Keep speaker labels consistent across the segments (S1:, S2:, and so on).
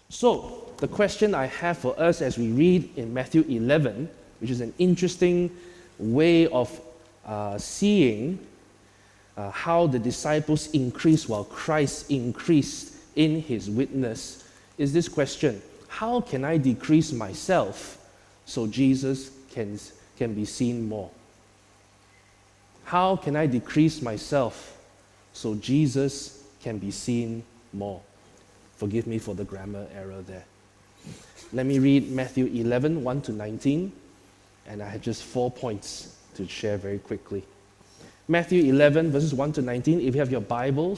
S1: So, the question I have for us as we read in Matthew 11, which is an interesting way of seeing how the disciples increased while Christ increased in his witness, is this question: how can I decrease myself so Jesus can be seen more? How can I decrease myself so Jesus can be seen more? Forgive me for the grammar error there. Let me read Matthew 11, 1 to 19, and I have just 4 points to share very quickly. Matthew 11, verses 1 to 19, if you have your Bibles,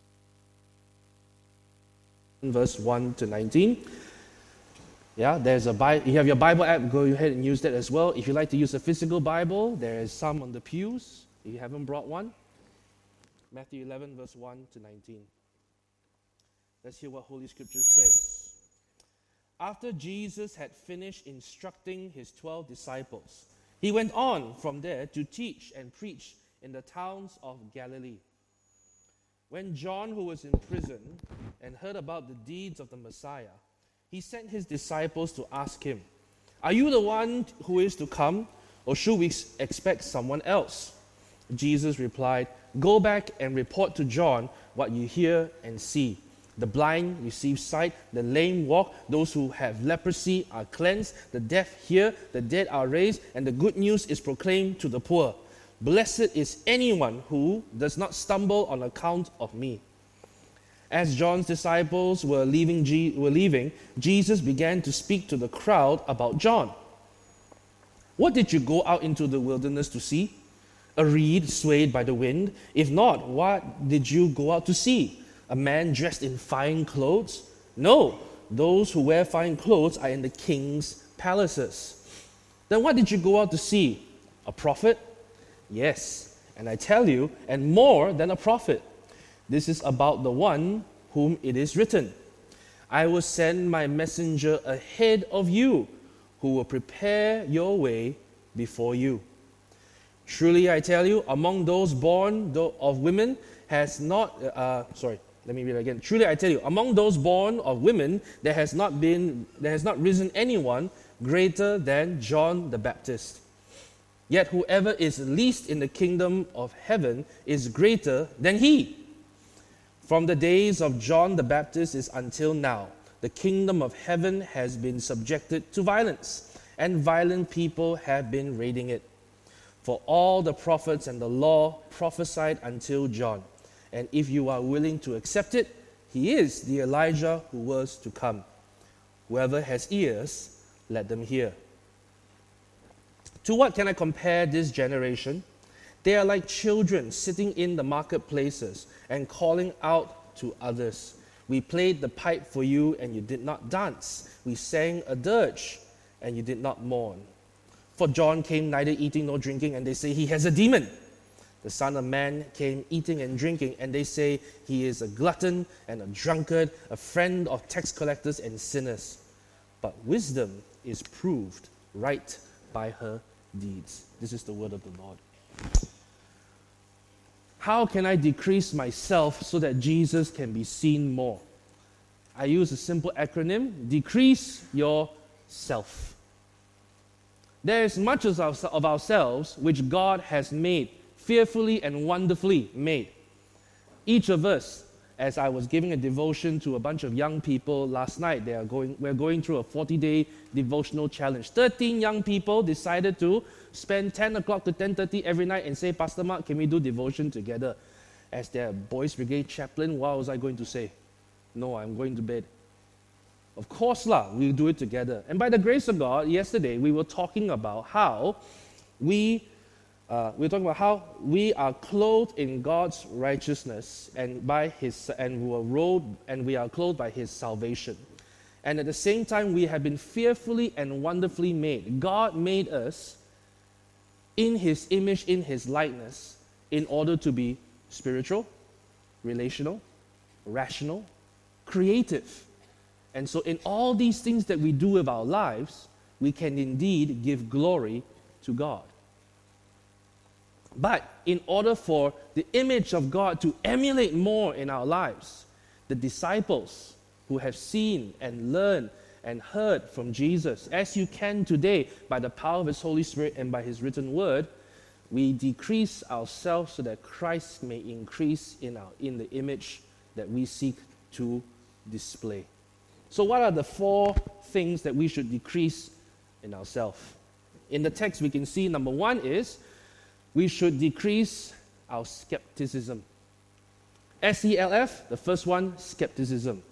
S1: verse 1 to 19. Yeah, there's a Bible. You have your Bible app, go ahead and use that as well. If you like to use a physical Bible, there is some on the pews. If you haven't brought one, Matthew 11, verse 1 to 19. Let's hear what Holy Scripture says. After Jesus had finished instructing his 12 disciples, he went on from there to teach and preach in the towns of Galilee. When John, who was in prison and heard about the deeds of the Messiah, he sent his disciples to ask him, "Are you the one who is to come, or should we expect someone else?" Jesus replied, "Go back and report to John what you hear and see. The blind receive sight, the lame walk, those who have leprosy are cleansed, the deaf hear, the dead are raised, and the good news is proclaimed to the poor. Blessed is anyone who does not stumble on account of me." As John's disciples were leaving, Jesus began to speak to the crowd about John. "What did you go out into the wilderness to see? A reed swayed by the wind? If not, what did you go out to see? A man dressed in fine clothes? No, those who wear fine clothes are in the king's palaces. Then what did you go out to see? A prophet? Yes, and I tell you, and more than a prophet. This is about the one whom it is written, 'I will send my messenger ahead of you, who will prepare your way before you.' Truly I tell you, among those born of women has not, Truly I tell you, among those born of women, there has not risen anyone greater than John the Baptist. Yet whoever is least in the kingdom of heaven is greater than he. From the days of John the Baptist is until now, the kingdom of heaven has been subjected to violence, and violent people have been raiding it. For all the prophets and the law prophesied until John. And if you are willing to accept it, he is the Elijah who was to come. Whoever has ears, let them hear." To what can I compare this generation? They are like children sitting in the marketplaces and calling out to others. "We played the pipe for you and you did not dance. We sang a dirge and you did not mourn. For John came neither eating nor drinking, and they say he has a demon. The Son of Man came eating and drinking, and they say he is a glutton and a drunkard, a friend of tax collectors and sinners. But wisdom is proved right by her deeds." This is the word of the Lord. How can I decrease myself so that Jesus can be seen more? I use a simple acronym: decrease yourself. There is much of ourselves which God has made, fearfully and wonderfully made. Each of us, as I was giving a devotion to a bunch of young people last night, we're going through a 40-day devotional challenge. 13 young people decided to spend 10 o'clock to 10:30 every night and say, "Pastor Mark, can we do devotion together?" As their Boys Brigade chaplain, what was I going to say? No, I'm going to bed. Of course we'll do it together. And by the grace of God, yesterday we were talking about how we are clothed in God's righteousness and we are clothed by His salvation. And at the same time, we have been fearfully and wonderfully made. God made us in His image, in His likeness, in order to be spiritual, relational, rational, creative. And so in all these things that we do with our lives, we can indeed give glory to God. But in order for the image of God to emulate more in our lives, the disciples who have seen and learned and heard from Jesus, as you can today by the power of His Holy Spirit and by His written word, we decrease ourselves so that Christ may increase in the image that we seek to display. So what are the 4 things that we should decrease in ourselves? In the text we can see number 1 is we should decrease our skepticism. SELF, the first one, skepticism.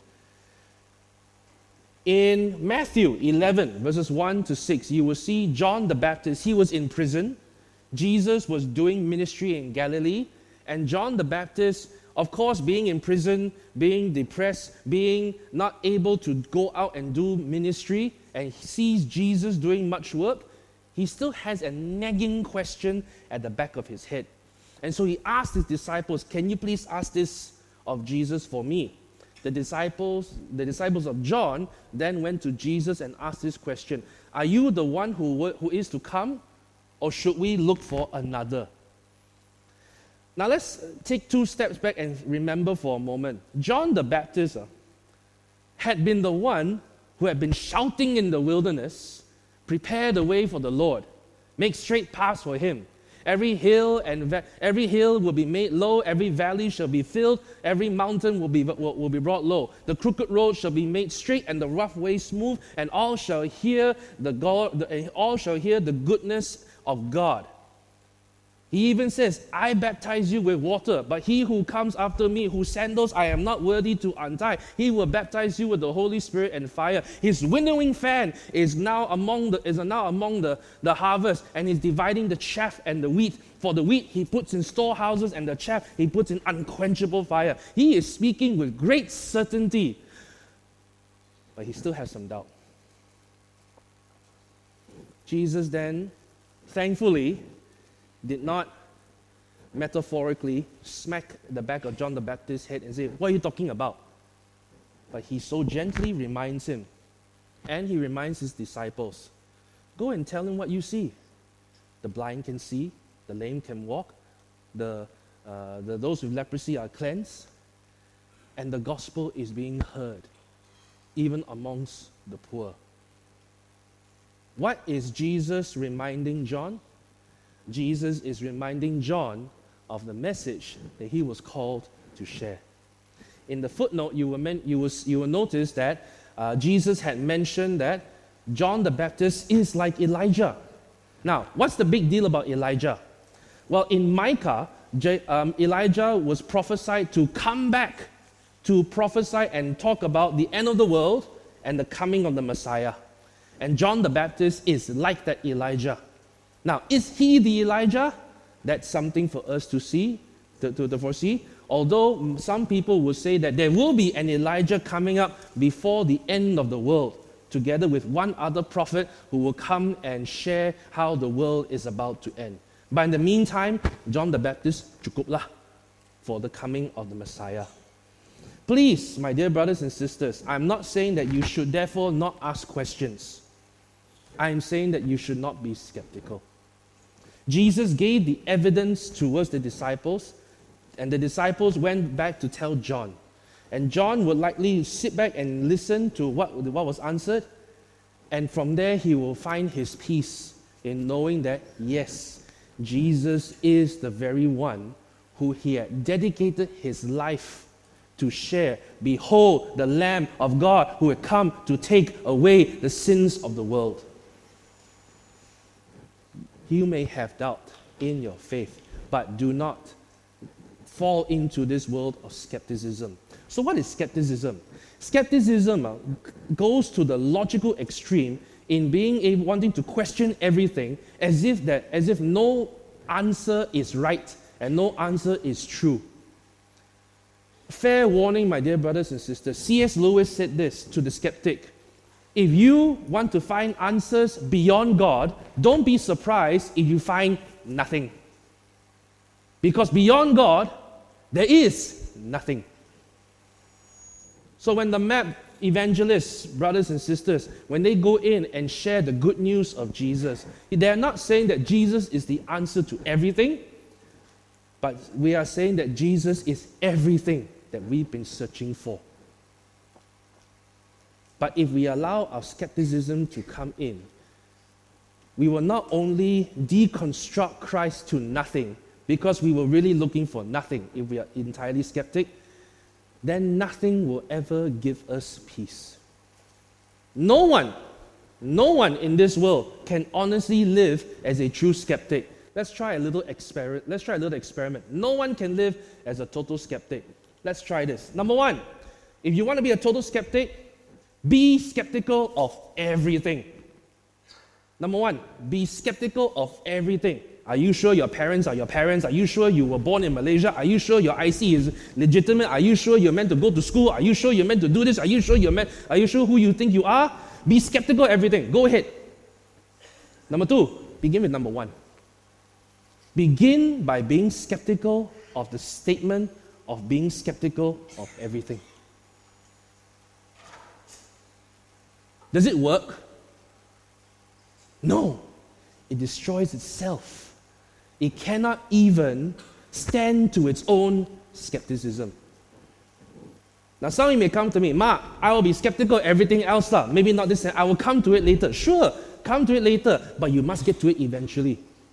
S1: In Matthew 11, verses 1 to 6, you will see John the Baptist. He was in prison. Jesus was doing ministry in Galilee. And John the Baptist, of course, being in prison, being depressed, being not able to go out and do ministry, and he sees Jesus doing much work, he still has a nagging question at the back of his head. And so he asked his disciples, can you please ask this of Jesus for me? The disciples of John then went to Jesus and asked this question, are you the one who is to come, or should we look for another? Now let's take 2 steps back and remember for a moment. John the Baptist had been the one who had been shouting in the wilderness, prepare the way for the Lord, make straight paths for Him. Every hill will be made low, every valley shall be filled, every mountain will be brought low. The crooked road shall be made straight, and the rough way smooth, and all shall hear the goodness of God. He even says, I baptize you with water, but he who comes after me, whose sandals I am not worthy to untie, he will baptize you with the Holy Spirit and fire. His winnowing fan is now among the harvest, and is dividing the chaff and the wheat. For the wheat he puts in storehouses, and the chaff he puts in unquenchable fire. He is speaking with great certainty, but he still has some doubt. Jesus then, thankfully, did not metaphorically smack the back of John the Baptist's head and say, what are you talking about? But he so gently reminds him, and he reminds his disciples, go and tell him what you see. The blind can see, the lame can walk, those with leprosy are cleansed, and the gospel is being heard, even amongst the poor. What is Jesus reminding John? Jesus is reminding John of the message that he was called to share. In the footnote, you will notice that Jesus had mentioned that John the Baptist is like Elijah. Now, what's the big deal about Elijah? Well, in Micah, Elijah was prophesied to come back to prophesy and talk about the end of the world and the coming of the Messiah. And John the Baptist is like that Elijah. Now, is he the Elijah? That's something for us to see, to foresee. Although some people will say that there will be an Elijah coming up before the end of the world, together with one other prophet who will come and share how the world is about to end. But in the meantime, John the Baptist, cukup lah, for the coming of the Messiah. Please, my dear brothers and sisters, I'm not saying that you should therefore not ask questions. I'm saying that you should not be skeptical. Jesus gave the evidence towards the disciples, and the disciples went back to tell John. And John would likely sit back and listen to what was answered, and from there he will find his peace in knowing that, yes, Jesus is the very one who he had dedicated his life to share. Behold, the Lamb of God who had come to take away the sins of the world. You may have doubt in your faith, but do not fall into this world of skepticism. So what is skepticism? Skepticism goes to the logical extreme in wanting to question everything as if no answer is right and no answer is true. Fair warning, my dear brothers and sisters. C.S. Lewis said this to the skeptic. If you want to find answers beyond God, don't be surprised if you find nothing. Because beyond God, there is nothing. So when the map evangelists, brothers and sisters, when they go in and share the good news of Jesus, they're not saying that Jesus is the answer to everything, but we are saying that Jesus is everything that we've been searching for. But if we allow our skepticism to come in, we will not only deconstruct Christ to nothing, because we were really looking for nothing if we are entirely skeptic, then nothing will ever give us peace. No one in this world can honestly live as a true skeptic. Let's try a little experiment. No one can live as a total skeptic. Let's try this. Number one, if you want to be a total skeptic, be skeptical of everything. Number one, be skeptical of everything. Are you sure your parents are your parents? Are you sure you were born in Malaysia? Are you sure your IC is legitimate? Are you sure you're meant to go to school? Are you sure you're meant to do this? Are you sure who you think you are? Be skeptical of everything. Go ahead. Number two, begin with number one. Begin by being skeptical of the statement of being skeptical of everything. Does it work? No. It destroys itself. It cannot even stand to its own skepticism. Now, some of you may come to me, Mark, I will be skeptical of everything else. Maybe not this, I will come to it later. Sure, come to it later, but you must get to it eventually.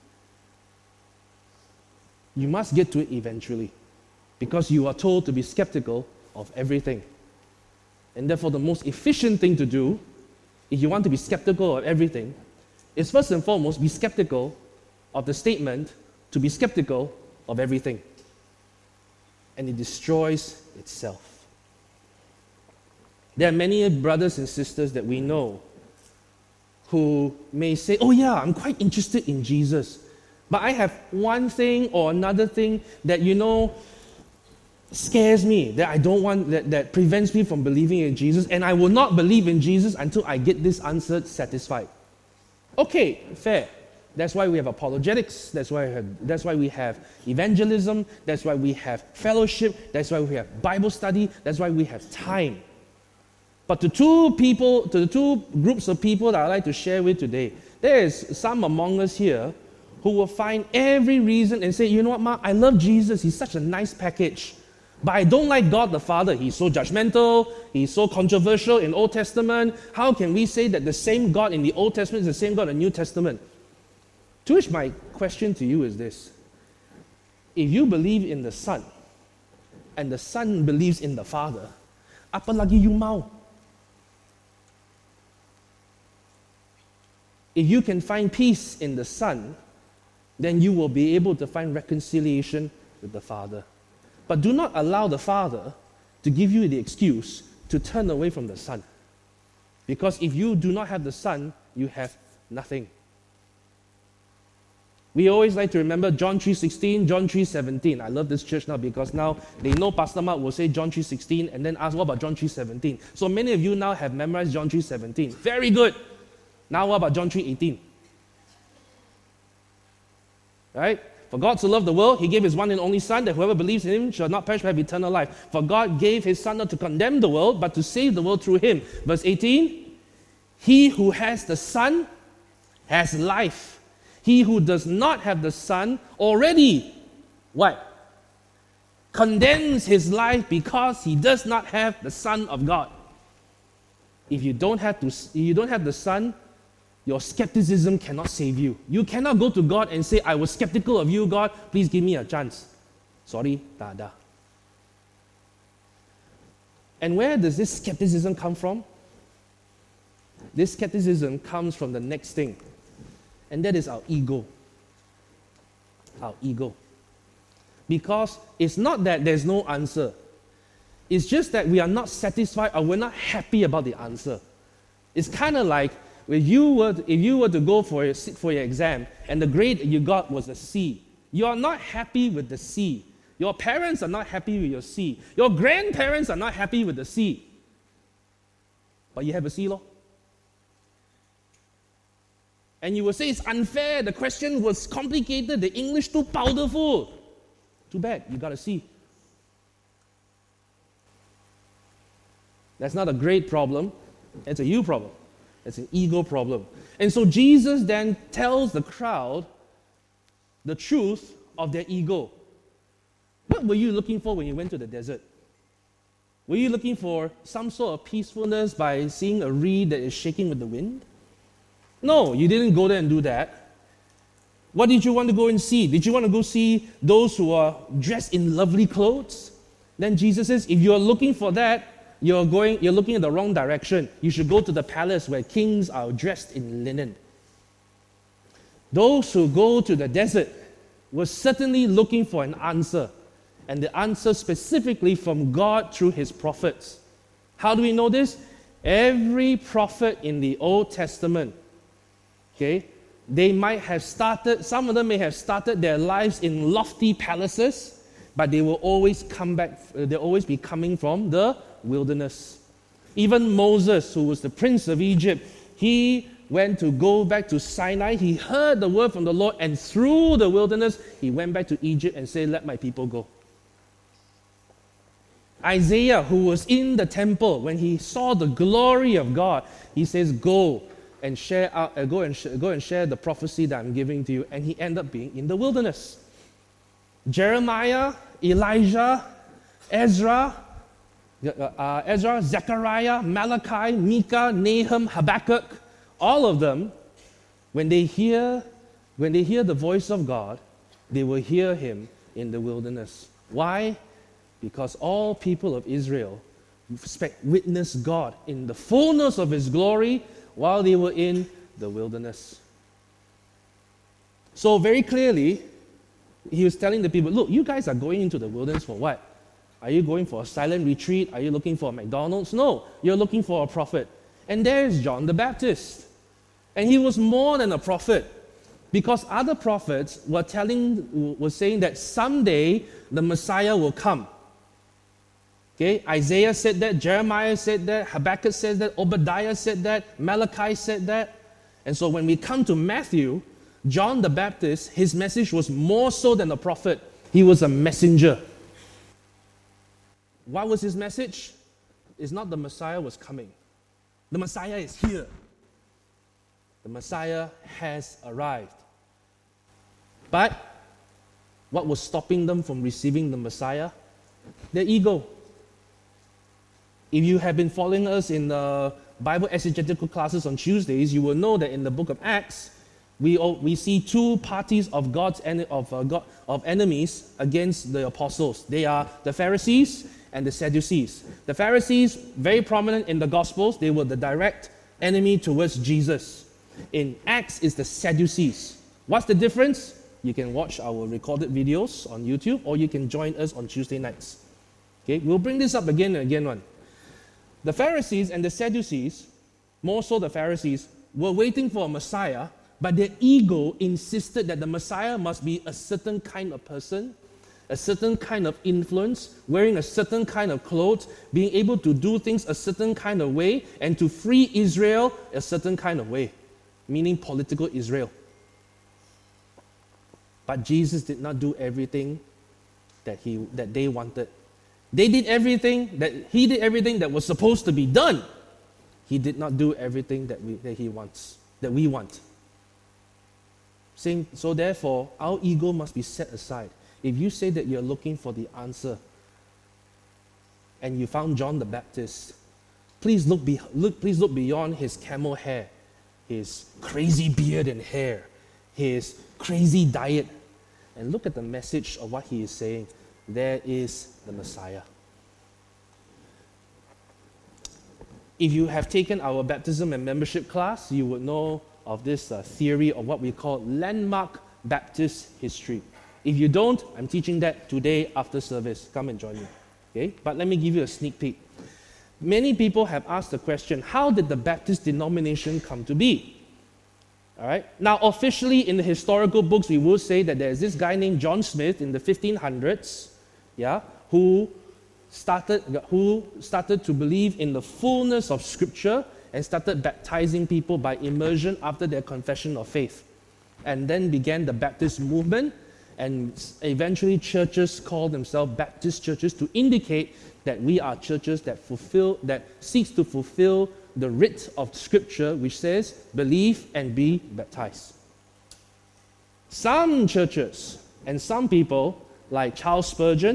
S1: You must get to it eventually, because you are told to be skeptical of everything. And therefore, the most efficient thing to do, if you want to be skeptical of everything, is first and foremost be skeptical of the statement to be skeptical of everything. And it destroys itself. There are many brothers and sisters that we know who may say, oh yeah, I'm quite interested in Jesus, but I have one thing or another thing that, scares me, that I don't want, that prevents me from believing in Jesus, and I will not believe in Jesus until I get this answer satisfied. Okay, fair. That's why we have apologetics, that's why we have evangelism, that's why we have fellowship, that's why we have Bible study, that's why we have time. But to the two groups of people that I'd like to share with today, there is some among us here who will find every reason and say, you know what, Mark, I love Jesus, he's such a nice package. But I don't like God the Father. He's so judgmental, he's so controversial in Old Testament. How can we say that the same God in the Old Testament is the same God in the New Testament? To which my question to you is this. If you believe in the Son, and the Son believes in the Father, apa lagi you mau? If you can find peace in the Son, then you will be able to find reconciliation with the Father. But do not allow the Father to give you the excuse to turn away from the Son. Because if you do not have the Son, you have nothing. We always like to remember John 3:16, John 3:17. I love this church now because now they know Pastor Mark will say John 3:16 and then ask, what about John 3:17? So many of you now have memorized John 3:17. Very good. Now what about John 3:18? Right? For God so loved the world, he gave his one and only Son, that whoever believes in him shall not perish but have eternal life. For God gave his Son not to condemn the world, but to save the world through him. Verse 18, he who has the Son has life. He who does not have the Son already, what? Condemns his life because he does not have the Son of God. If you don't have the Son, your skepticism cannot save you. You cannot go to God and say, I was skeptical of you, God, please give me a chance. Sorry, tak ada. And where does this skepticism come from? This skepticism comes from the next thing, and that is our ego. Our ego. Because it's not that there's no answer. It's just that we are not satisfied or we're not happy about the answer. It's kind of like if you were to go for your exam and the grade you got was a C, you are not happy with the C. Your parents are not happy with your C. Your grandparents are not happy with the C. But you have a C, lor. And you will say it's unfair, the question was complicated, the English too powerful. Too bad, you got a C. That's not a grade problem, it's a you problem. It's an ego problem. And so Jesus then tells the crowd the truth of their ego. What were you looking for when you went to the desert? Were you looking for some sort of peacefulness by seeing a reed that is shaking with the wind? No, you didn't go there and do that. What did you want to go and see? Did you want to go see those who are dressed in lovely clothes? Then Jesus says, if you're looking for that, you're looking in the wrong direction. You should go to the palace where kings are dressed in linen. Those who go to the desert were certainly looking for an answer, and the answer specifically from God through his prophets. How do we know this? Every prophet in the Old Testament, okay, they might have started, some of them may have started their lives in lofty palaces, but they will always come back, they'll always be coming from the wilderness. Even Moses, who was the prince of Egypt, he went to go back to Sinai. He heard the word from the Lord, and through the wilderness, he went back to Egypt and said, let my people go. Isaiah, who was in the temple, when he saw the glory of God, he says, go and share the prophecy that I'm giving to you. And he ended up being in the wilderness. Jeremiah, Elijah, Ezra, Zechariah, Malachi, Micah, Nahum, Habakkuk, all of them, when they hear the voice of God, they will hear him in the wilderness. Why? Because all people of Israel witnessed God in the fullness of his glory while they were in the wilderness. So very clearly, he was telling the people, look, you guys are going into the wilderness for what? Are you going for a silent retreat? Are you looking for a McDonald's? No, you're looking for a prophet. And there's John the Baptist. And he was more than a prophet, because other prophets were saying that someday the Messiah will come. Okay, Isaiah said that, Jeremiah said that, Habakkuk said that, Obadiah said that, Malachi said that. And so when we come to Matthew, John the Baptist, his message was more so than a prophet. He was a messenger. What was his message? It's not the Messiah was coming. The Messiah is here. The Messiah has arrived. But what was stopping them from receiving the Messiah? Their ego. If you have been following us in the Bible exegetical classes on Tuesdays, you will know that in the book of Acts, we see two parties of enemies against the apostles. They are the Pharisees and the Sadducees. The Pharisees, very prominent in the Gospels, they were the direct enemy towards Jesus. In Acts is the Sadducees. What's the difference? You can watch our recorded videos on YouTube, or you can join us on Tuesday nights. Okay, we'll bring this up again and again. The Pharisees and the Sadducees, more so the Pharisees, were waiting for a Messiah, but their ego insisted that the Messiah must be a certain kind of person, a certain kind of influence, wearing a certain kind of clothes, being able to do things a certain kind of way, and to free Israel a certain kind of way, meaning political Israel. But Jesus did not do everything that they wanted. He did everything that was supposed to be done. He did not do everything that we want. So therefore, our ego must be set aside. If you say that you're looking for the answer, and you found John the Baptist, please look beyond his camel hair, his crazy beard and hair, his crazy diet, and look at the message of what he is saying. There is the Messiah. If you have taken our baptism and membership class, you would know of this theory of what we call landmark Baptist history. If you don't, I'm teaching that today after service. Come and join me. Okay? But let me give you a sneak peek. Many people have asked the question, how did the Baptist denomination come to be? All right. Now, officially in the historical books, we will say that there's this guy named John Smith in the 1500s, who started to believe in the fullness of Scripture and started baptizing people by immersion after their confession of faith, and then began the Baptist movement. And eventually, churches called themselves Baptist churches to indicate that we are churches that seeks to fulfill the writ of Scripture, which says, believe and be baptized. Some churches and some people, like Charles Spurgeon,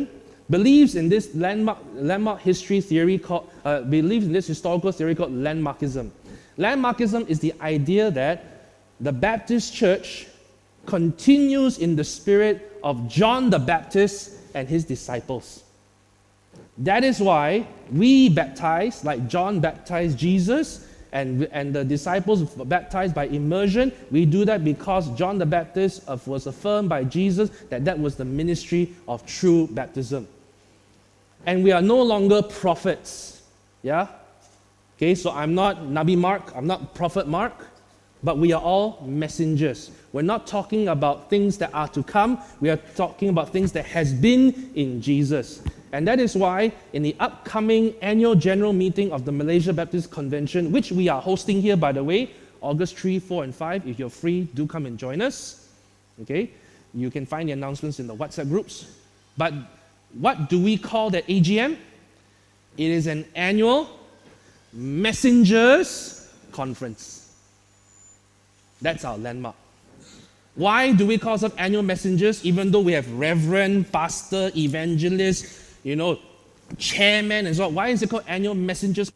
S1: believes in this landmark history theory believes in this historical theory called landmarkism. Landmarkism is the idea that the Baptist church continues in the spirit of John the Baptist and his disciples. That is why we baptize, like John baptized Jesus, and the disciples were baptized by immersion. We do that because John the Baptist was affirmed by Jesus that was the ministry of true baptism. And we are no longer prophets. Yeah? Okay, so I'm not Nabi Mark, I'm not Prophet Mark, but we are all messengers. We're not talking about things that are to come, we are talking about things that has been in Jesus. And that is why in the upcoming annual general meeting of the Malaysia Baptist Convention, which we are hosting here, by the way, August 3, 4, and 5, if you're free, do come and join us. Okay? You can find the announcements in the WhatsApp groups. But what do we call that AGM? It is an annual messengers conference. That's our landmark. Why do we call ourselves annual messengers, even though we have reverend, pastor, evangelist, chairman and so on? Why is it called annual messengers?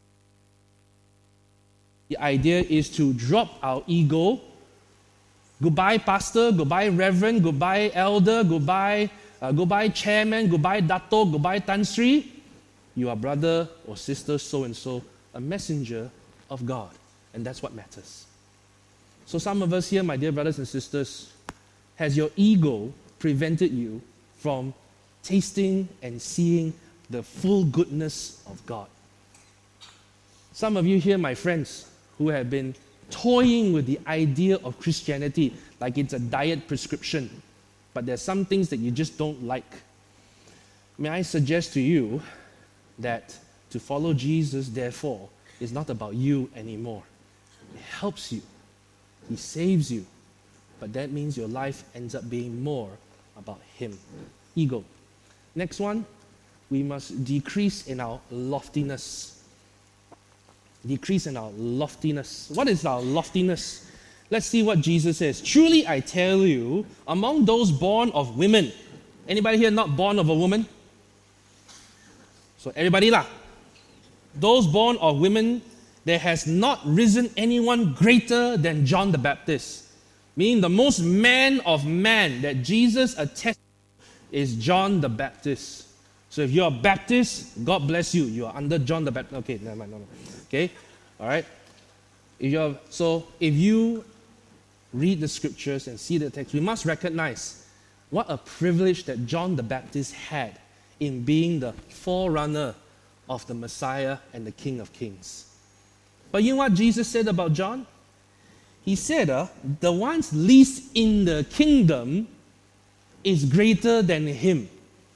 S1: The idea is to drop our ego. Goodbye pastor, goodbye reverend, goodbye elder, goodbye chairman, goodbye dato, goodbye Tan Sri. You are brother or sister so-and-so, a messenger of God. And that's what matters. So some of us here, my dear brothers and sisters, has your ego prevented you from tasting and seeing the full goodness of God? Some of you here, my friends, who have been toying with the idea of Christianity like it's a diet prescription, but there's some things that you just don't like. May I suggest to you that to follow Jesus, therefore, is not about you anymore. It helps you. He saves you. But that means your life ends up being more about Him. Ego. Next one, we must decrease in our loftiness. Decrease in our loftiness. What is our loftiness? Let's see what Jesus says. Truly I tell you, among those born of women, anybody here not born of a woman? So everybody lah. Those born of women, there has not risen anyone greater than John the Baptist. Meaning the most man of man that Jesus attests is John the Baptist. So if you're a Baptist, God bless you. You are under John the Baptist. Okay, never mind. No. Okay, all right. So if you read the scriptures and see the text, we must recognize what a privilege that John the Baptist had in being the forerunner of the Messiah and the King of Kings. But you know what Jesus said about John? He said, the ones least in the kingdom is greater than him.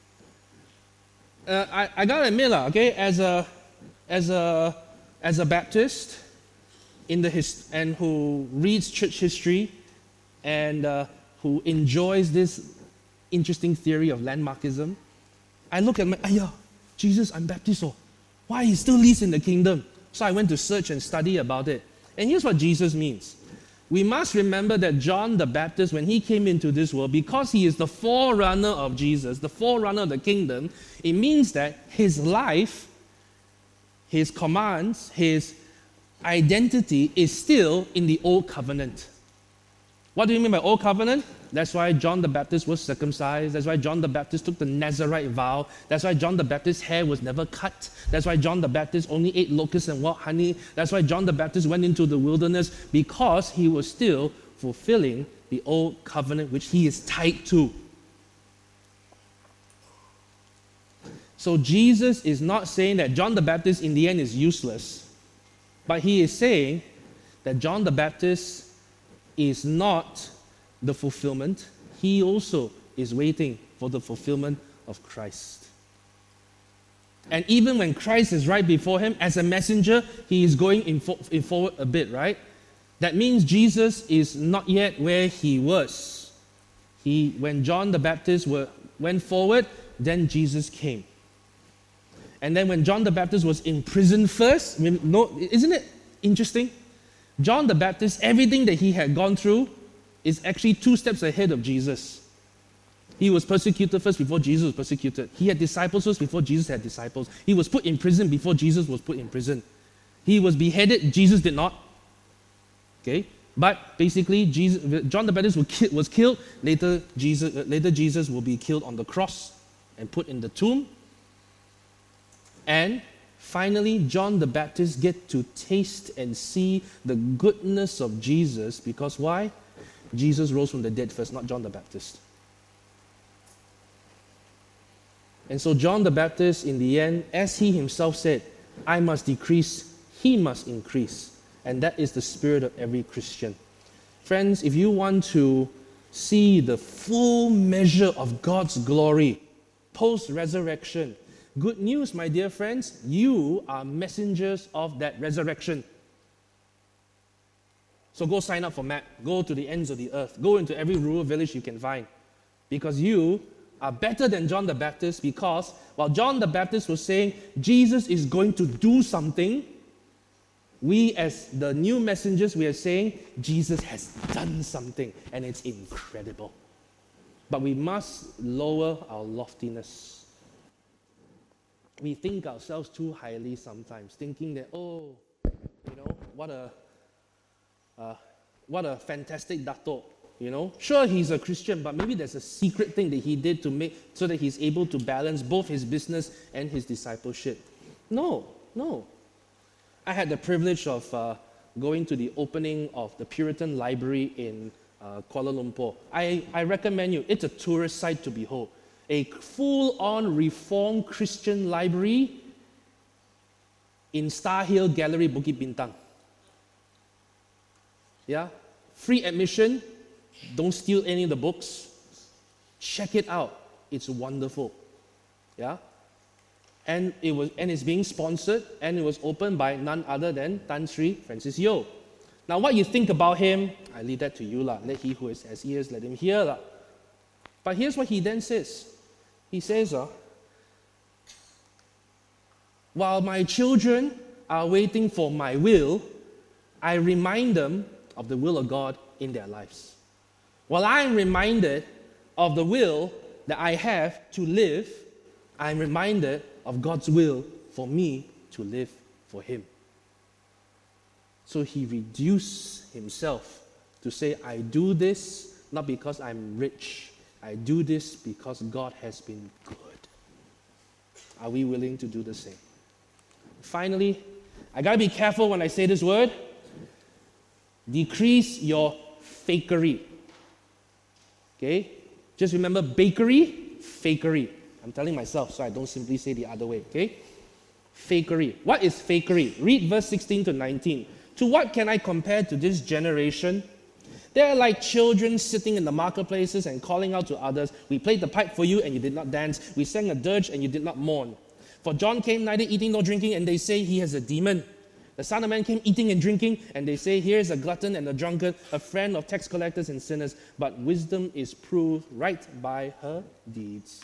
S1: I gotta admit, okay, as a Baptist and who reads church history and who enjoys this interesting theory of landmarkism, I look at Jesus, I'm Baptist, why he's still least in the kingdom? So I went to search and study about it. And here's what Jesus means. We must remember that John the Baptist, when he came into this world, because he is the forerunner of Jesus, the forerunner of the kingdom, it means that his life, his commands, his identity is still in the old covenant. What do you mean by old covenant? That's why John the Baptist was circumcised. That's why John the Baptist took the Nazirite vow. That's why John the Baptist's hair was never cut. That's why John the Baptist only ate locusts and wild honey. That's why John the Baptist went into the wilderness, because he was still fulfilling the old covenant which he is tied to. So Jesus is not saying that John the Baptist in the end is useless, but he is saying that John the Baptist is not the fulfillment. He also is waiting for the fulfillment of Christ. And even when Christ is right before him, as a messenger, he is going in forward a bit, right? That means Jesus is not yet where he was. When John the Baptist went forward, then Jesus came. And then when John the Baptist was in prison first, isn't it interesting? John the Baptist, everything that he had gone through is actually 2 steps ahead of Jesus. He was persecuted first before Jesus was persecuted. He had disciples first before Jesus had disciples. He was put in prison before Jesus was put in prison. He was beheaded, Jesus did not. Okay? But basically, John the Baptist was killed. Later Jesus will be killed on the cross and put in the tomb. And finally, John the Baptist get to taste and see the goodness of Jesus, because why? Jesus rose from the dead first, not John the Baptist. And so John the Baptist, in the end, as he himself said, I must decrease, he must increase. And that is the spirit of every Christian. Friends, if you want to see the full measure of God's glory post-resurrection, good news, my dear friends, you are messengers of that resurrection. So go sign up for MAP. Go to the ends of the earth. Go into every rural village you can find. Because you are better than John the Baptist, because while John the Baptist was saying Jesus is going to do something, we as the new messengers, we are saying Jesus has done something, and it's incredible. But we must lower our loftiness. We think ourselves too highly sometimes, thinking that, what a fantastic dato. Sure, he's a Christian, but maybe there's a secret thing that he did to make so that he's able to balance both his business and his discipleship. No. I had the privilege of going to the opening of the Puritan Library in Kuala Lumpur. I recommend you, it's a tourist site to behold. A full-on Reformed Christian library in Star Hill Gallery, Bukit Bintang. Yeah? Free admission. Don't steal any of the books. Check it out. It's wonderful. Yeah? And it's being sponsored, and it was opened by none other than Tan Sri Francis Yeo. Now, what you think about him, I leave that to you. Let he who has ears, let him hear. But here's what he then says. He says, while my children are waiting for my will, I remind them of the will of God in their lives. While I'm reminded of the will that I have to live, I'm reminded of God's will for me to live for Him. So he reduced himself to say, I do this not because I'm rich. I do this because God has been good. Are we willing to do the same? Finally, I got to be careful when I say this word. Decrease your fakery. Okay? Just remember, bakery, fakery. I'm telling myself so I don't simply say the other way. Okay? Fakery. What is fakery? Read verse 16 to 19. To what can I compare to this generation? They are like children sitting in the marketplaces and calling out to others, we played the pipe for you and you did not dance. We sang a dirge and you did not mourn. For John came neither eating nor drinking, and they say he has a demon. The Son of Man came eating and drinking, and they say here is a glutton and a drunkard, a friend of tax collectors and sinners. But wisdom is proved right by her deeds.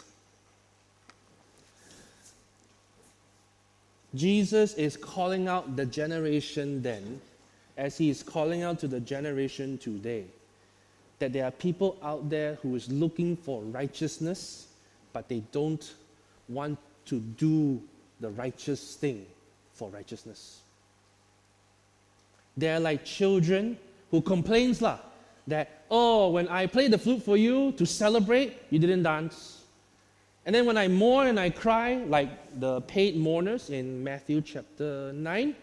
S1: Jesus is calling out the generation then, as he is calling out to the generation today, that there are people out there who is looking for righteousness, but they don't want to do the righteous thing for righteousness. They're like children who complains that, when I play the flute for you to celebrate, you didn't dance. And then when I mourn and I cry, like the paid mourners in Matthew chapter 9,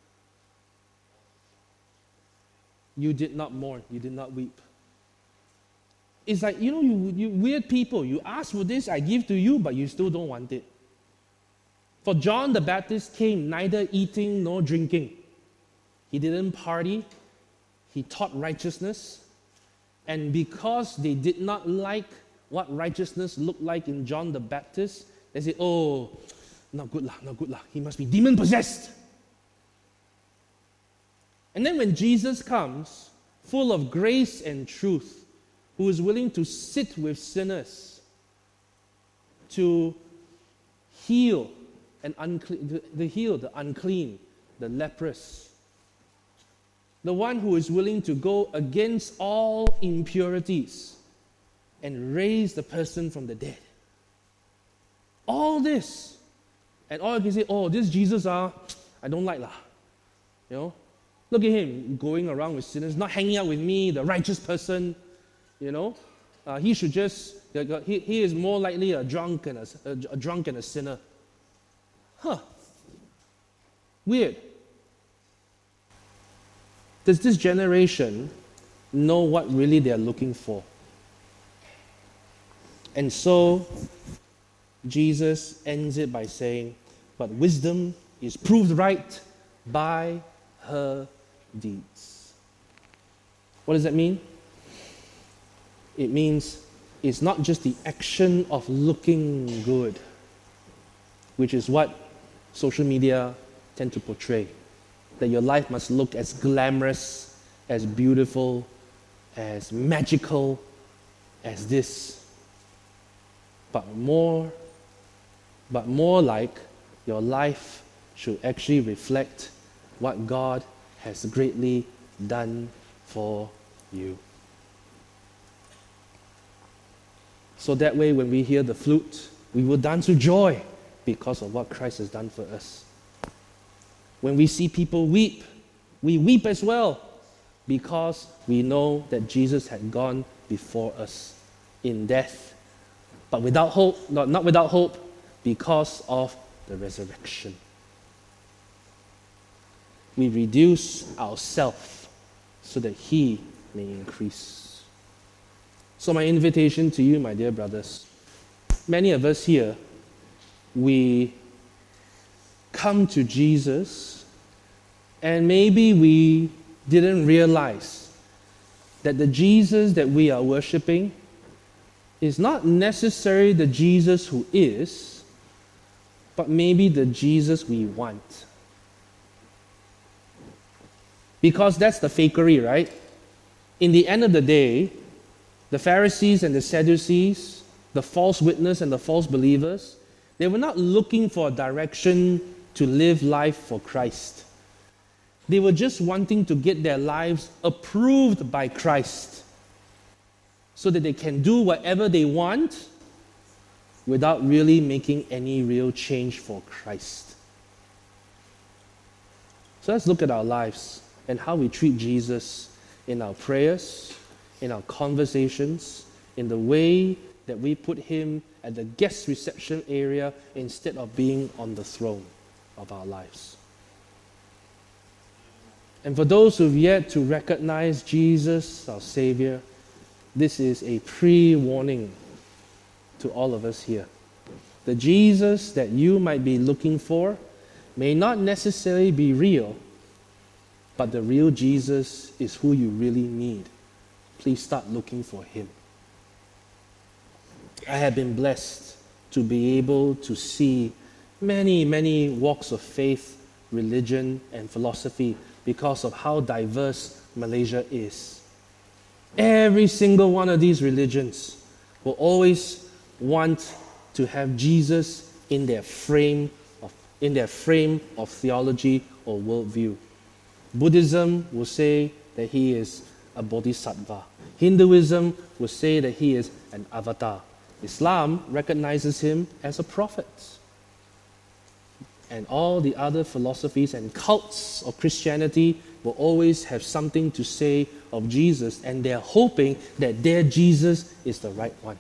S1: you did not mourn, you did not weep. It's like, you weird people, you ask for this, I give to you, but you still don't want it. For John the Baptist came neither eating nor drinking. He didn't party, he taught righteousness, and because they did not like what righteousness looked like in John the Baptist, they say, not good lah. He must be demon-possessed. And then when Jesus comes, full of grace and truth, who is willing to sit with sinners, to heal the unclean, the leprous, the one who is willing to go against all impurities and raise the person from the dead. All this. And all you can say, oh, this Jesus, I don't like lah. You know? Look at him going around with sinners, not hanging out with me, the righteous person. You know? He should just, he is more likely a drunk and a sinner. Huh. Weird. Does this generation know what really they're looking for? And so, Jesus ends it by saying, but wisdom is proved right by her deeds. What does that mean? It means it's not just the action of looking good, which is what social media tend to portray, that your life must look as glamorous, as beautiful, as magical as this, but more like your life should actually reflect what God has greatly done for you. So that way, when we hear the flute, we will dance with joy because of what Christ has done for us. When we see people weep, we weep as well because we know that Jesus had gone before us in death, but without hope, not without hope, because of the resurrection. We reduce ourselves so that He may increase. So my invitation to you, my dear brothers, many of us here, we come to Jesus and maybe we didn't realize that the Jesus that we are worshiping is not necessarily the Jesus who is, but maybe the Jesus we want. Because that's the fakery, right? In the end of the day, the Pharisees and the Sadducees, the false witness and the false believers, they were not looking for a direction to live life for Christ. They were just wanting to get their lives approved by Christ so that they can do whatever they want without really making any real change for Christ. So let's look at our lives and how we treat Jesus in our prayers, in our conversations, in the way that we put Him at the guest reception area instead of being on the throne of our lives. And for those who've yet to recognize Jesus, our Savior, this is a pre-warning to all of us here. The Jesus that you might be looking for may not necessarily be real, but the real Jesus is who you really need. Please start looking for Him. I have been blessed to be able to see many, many walks of faith, religion, and philosophy because of how diverse Malaysia is. Every single one of these religions will always want to have Jesus in their frame of theology or worldview. Buddhism will say that He is a bodhisattva. Hinduism will say that He is an avatar. Islam recognizes Him as a prophet. And all the other philosophies and cults of Christianity will always have something to say of Jesus, and they're hoping that their Jesus is the right one.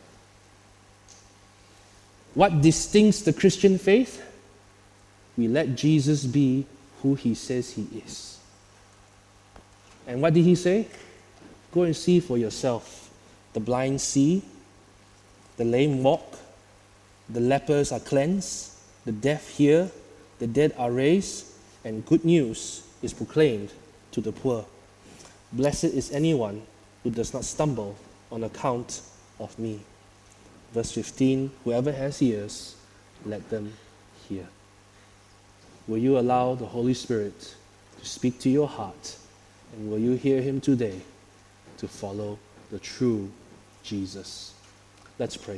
S1: What distincts the Christian faith? We let Jesus be who He says He is. And what did He say? Go and see for yourself. The blind see, the lame walk, the lepers are cleansed, the deaf hear, the dead are raised, and good news is proclaimed to the poor. Blessed is anyone who does not stumble on account of me. Verse 15, whoever has ears, let them hear. Will you allow the Holy Spirit to speak to your heart, and will you hear Him today to follow the true Jesus? Let's pray.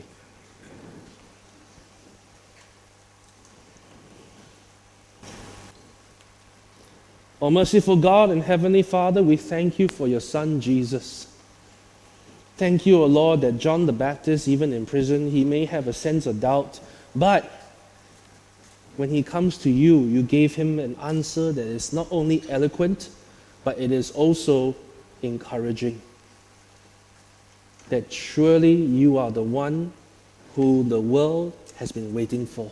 S1: O merciful God and Heavenly Father, we thank You for Your Son Jesus. Thank you, O Lord, that John the Baptist, even in prison, he may have a sense of doubt, but when he comes to you, you gave him an answer that is not only eloquent, but it is also encouraging. That surely you are the one who the world has been waiting for.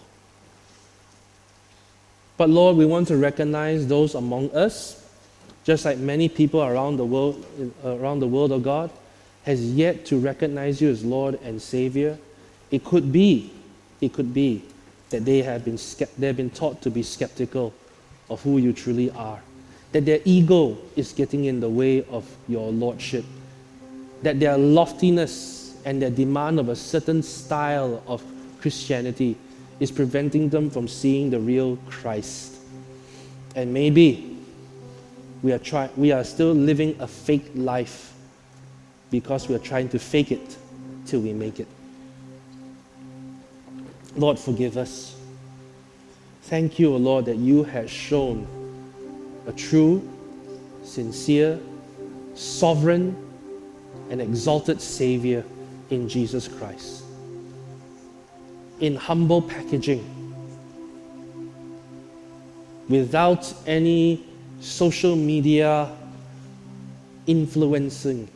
S1: But Lord, we want to recognize those among us, just like many people around the world, of God, has yet to recognize you as Lord and Savior. It could be that they have been taught to be skeptical of who you truly are, that their ego is getting in the way of your Lordship, that their loftiness and their demand of a certain style of Christianity is preventing them from seeing the real Christ. And maybe we are still living a fake life because we are trying to fake it till we make it. Lord, forgive us. Thank you, O Lord, that you have shown a true, sincere, sovereign, and exalted Savior in Jesus Christ. In humble packaging, without any social media influencing,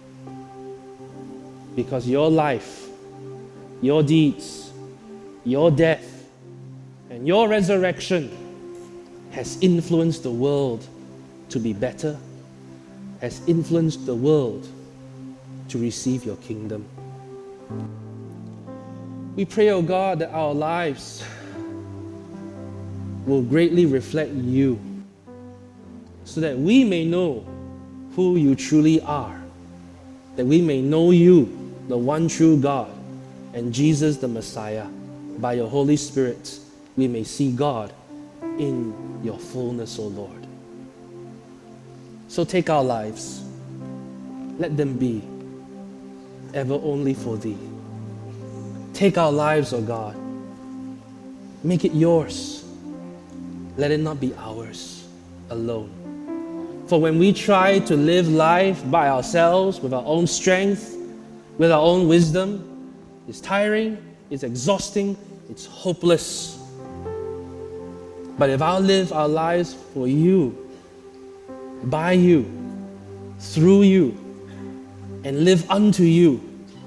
S1: because your life, your deeds, your death, and your resurrection has influenced the world to be better, has influenced the world to receive your kingdom. We pray, O God, that our lives will greatly reflect you, so that we may know who you truly are, that we may know you, the one true God, and Jesus the Messiah. By your Holy Spirit, we may see God in your fullness, O Lord. So take our lives. Let them be ever only for thee. Take our lives, O God. Make it yours. Let it not be ours alone. For when we try to live life by ourselves, with our own strength, with our own wisdom, it's tiring, it's exhausting, it's hopeless. But if I live our lives for you, by you, through you, and live unto you,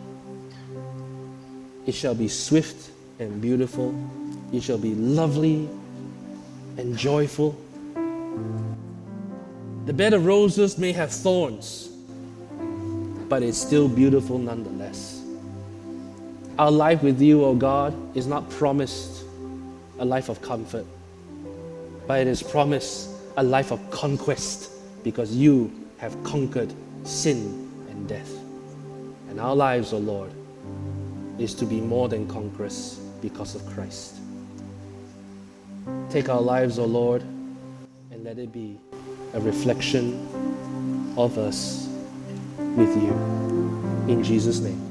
S1: it shall be swift and beautiful. It shall be lovely and joyful. The bed of roses may have thorns, but it's still beautiful nonetheless. Our life with you, O God, is not promised a life of comfort, but it is promised a life of conquest, because you have conquered sin and death. And our lives, O Lord, is to be more than conquerors because of Christ. Take our lives, O Lord, and let it be a reflection of us with you. In Jesus' name.